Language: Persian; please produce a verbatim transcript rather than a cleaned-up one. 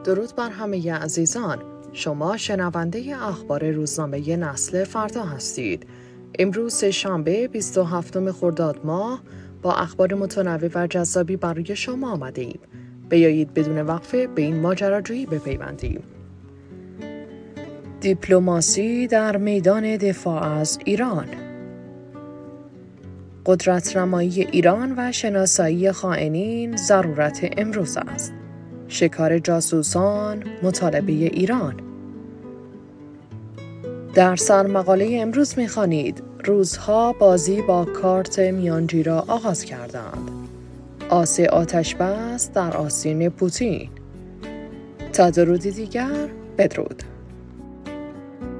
درود بر همه عزیزان. شما شنونده اخبار روزنامه نسل فردا هستید. امروز سه‌شنبه بیست و هفتم خرداد ماه با اخبار متنوع و جذابی برای شما آمده ایم. بیایید بدون وقفه به این ماجراجویی بپیوندیم. دیپلماسی در میدان دفاع از ایران. قدرت‌نمایی ایران و شناسایی خائنین ضرورت امروز است. شکار جاسوسان، مطالبه ایران. در سرمقاله امروز می‌خوانید روس‌ها بازی با کارت میانجی را آغاز کردند. آس آتش‌بس در آستین پوتین. تا درودی دیگر، بدرود.